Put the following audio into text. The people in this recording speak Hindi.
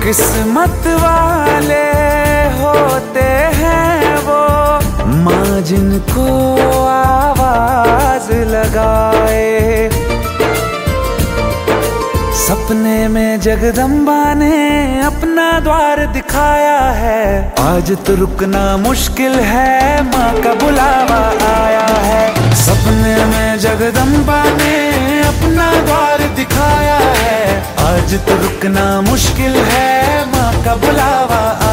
किस्मत वाले होते हैं वो, माँ जिनको आवाज लगाए। सपने में जगदम्बा ने अपना द्वार दिखाया है, आज तो रुकना मुश्किल है, माँ का बुलावा आया है। सपने में जगदम्बा ने अपना द्वार दिखाया है, आज तो रुकना मुश्किल है, माँ का बुलावा